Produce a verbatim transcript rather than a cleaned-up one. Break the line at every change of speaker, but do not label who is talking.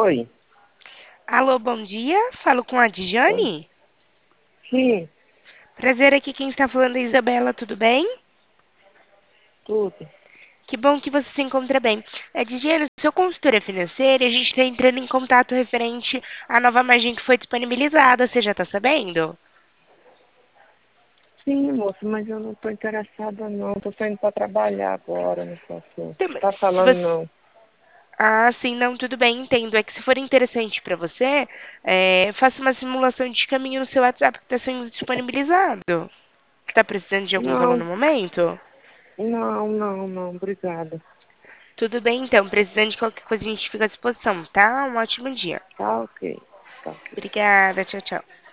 Oi,
Alô, bom dia. Falo com a
oi.
Dijane.
Sim,
Prazer aqui, quem está falando é a Isabela, tudo bem?
tudo.
Que bom que você se encontra bem. É, Dijane, sou consultora financeira e a gente está entrando em contato referente à nova margem que foi disponibilizada. Você já está sabendo?
Sim, moço, mas eu não estou interessada não. Estou saindo para trabalhar agora nesse assunto.
Então,
Tá
se
falando
você...
não.
Ah, sim, não, tudo bem, entendo. É que se for interessante para você, é, faça uma simulação de caminho no seu WhatsApp que está sendo disponibilizado. Está precisando de algum valor
Não,
no momento?
não, não, não, obrigada.
Tudo bem, então. Precisando de qualquer coisa, a gente fica à disposição, tá? Um ótimo dia.
Tá ok, tá ok.
Obrigada. Tchau, tchau.